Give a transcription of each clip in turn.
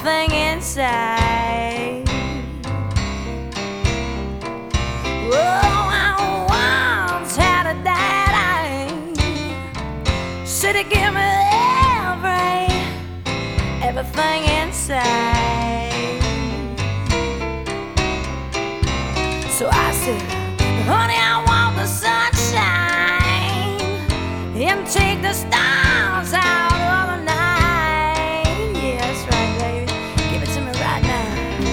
everything inside. Oh, I once had a daddy, said he give me everything inside. So I said, honey, I want the sunshine and take the stars out of the night. Yeah, that's right, baby. Give it to me right now.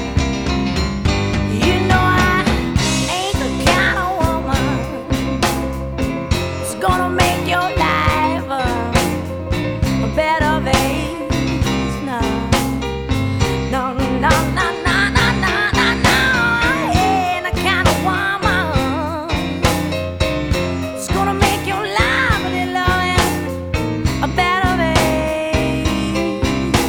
You know I ain't the kind of woman who's gonna make your life a better place. No, no, no, no, no, no, no, no, no. I ain't the kind of woman who's gonna make your life a little loving a better place.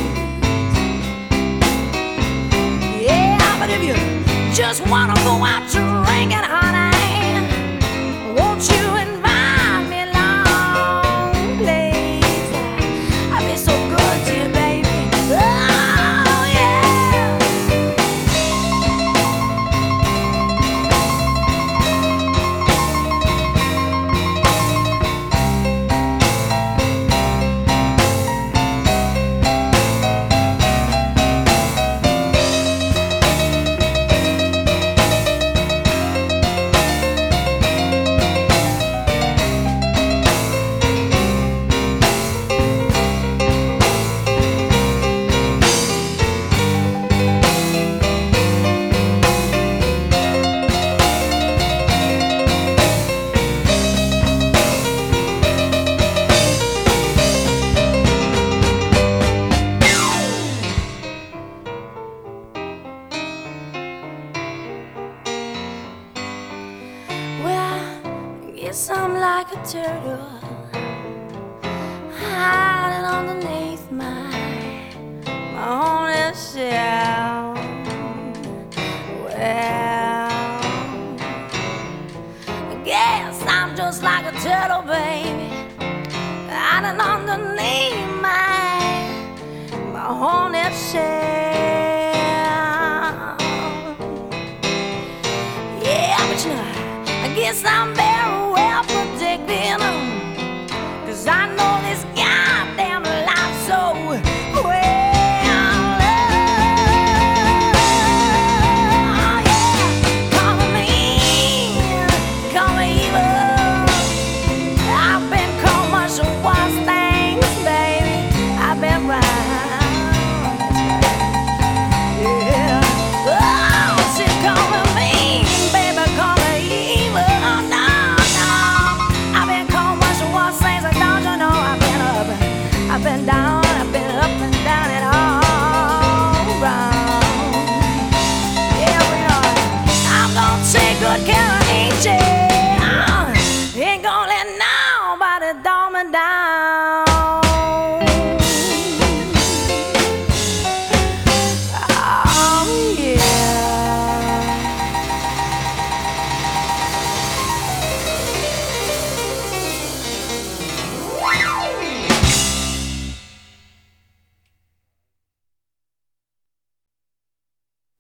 Yeah, but if you just wanna go out drinking, honey, won't you invite me along, please? I'd be so good to you, baby. Oh, yeah. Well, guess I'm like a turtle hiding underneath my own shell. Well, I guess I'm just like a turtle, baby, hiding underneath my own shell. Yeah, but you know, I guess I'm very well protected, 'cause I know this goddamn life so well. Yeah, call me mean, call me evil. I've been called much worse things, baby. I've been right. Yeah. Oh, she call me mean, baby, call me evil. No, no. I've been called much worse things, and don't you know I've been up, I've been down, I've been up and down and all around. Yeah, we know it. I'm gonna take good care of Angie. Ain't gonna let nobody dumb me down.